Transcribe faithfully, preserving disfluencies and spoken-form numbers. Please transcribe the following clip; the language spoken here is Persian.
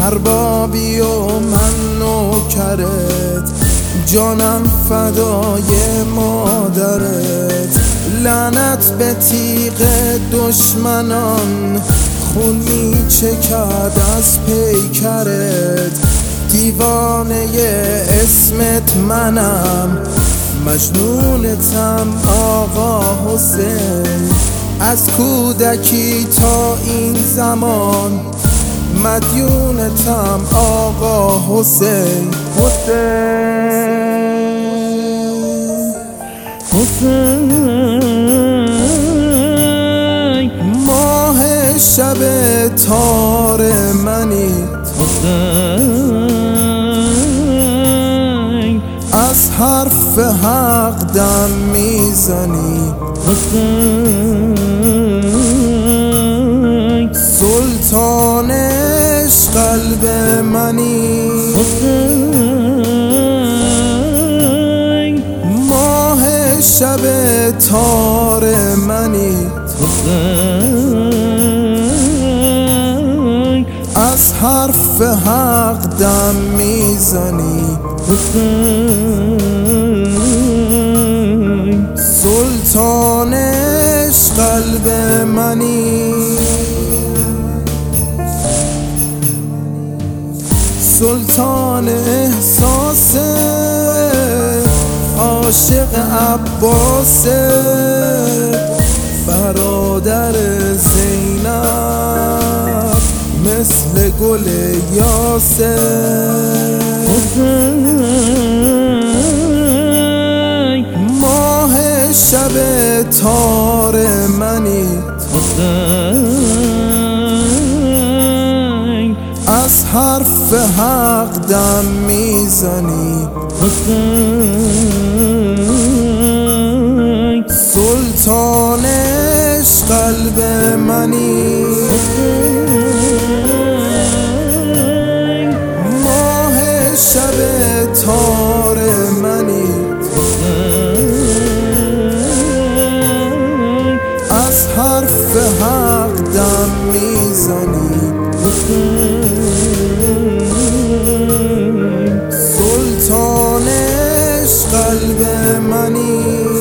اربابی و من نوکرت، جانم فدای مادرت. لعنت به تیغ دشمنان، خون می چکد از پیکرت. دیوانه اسمت منم، مجنونتم آقا حسین. از کودکی تا این زمان مدیونتم آقا حسین. حسین حسین ماه شب تار منی. حسین از حرف حق دم میزنی. حسین سلطان عشق قلب منی. حسین ماه شب تار منی. حسین از حرف حق دم میزنی. حسین سلطان عشق قلب منی. سلطان احساس عاشق عباس، برادر زینب مثل گل یاسر. حسین ماه شب تار منی. حسین از حرف حق دم میزنی. حسین سلطان عشق قلب منی. حسین ماه شب تار منی. حسین از حرف حق دم میزنی. حسین سلطان عشق قلب منی.